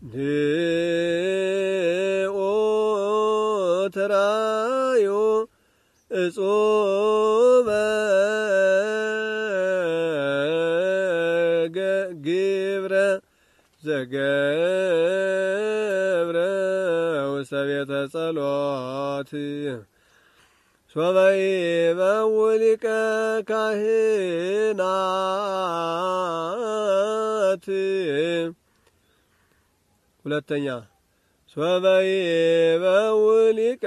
ድኦ ተራዮ እጾበ ግብረ ዘገብረ ውስተ ቤተ ጸሎት ሶበይ በውሊቀ ካህናት ሁለተኛ ሶበይ በውሊቀ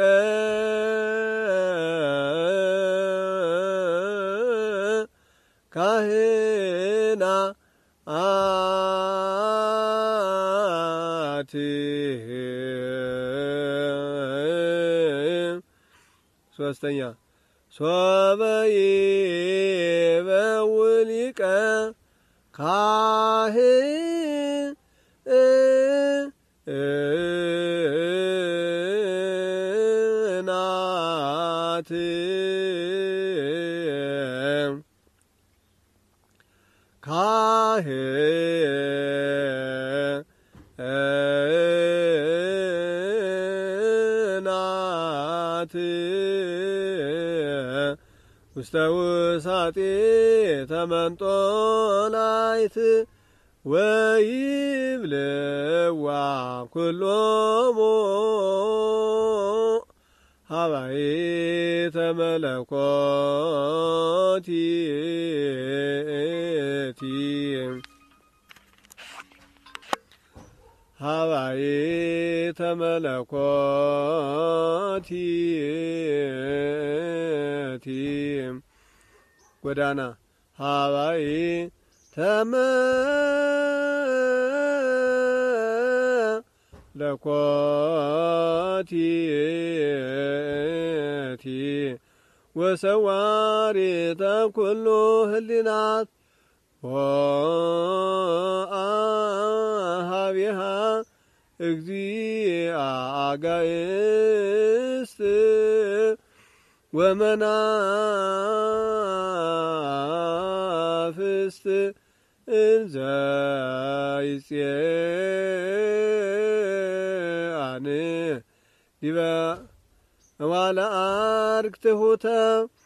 ካህናት ሶስተኛ ሶበይ በውሊቀ ካህናት ካህናት ውስተ ውሳጤ ተመንጦላይት ወይብልዋ ኩሎሙ ሀባይተ መለኮቲቲ ሀባይተ መለኮቲቲ ጎዳና ሀባይተ መለኮቲቲ ወሰዋሪተ ኩሉ ህሊናት ወአሃቢሃ እግዚአ አጋእዝት ወመናፍስት እንዘ ይጼአን ዲበ እዋለ አርክትሁተ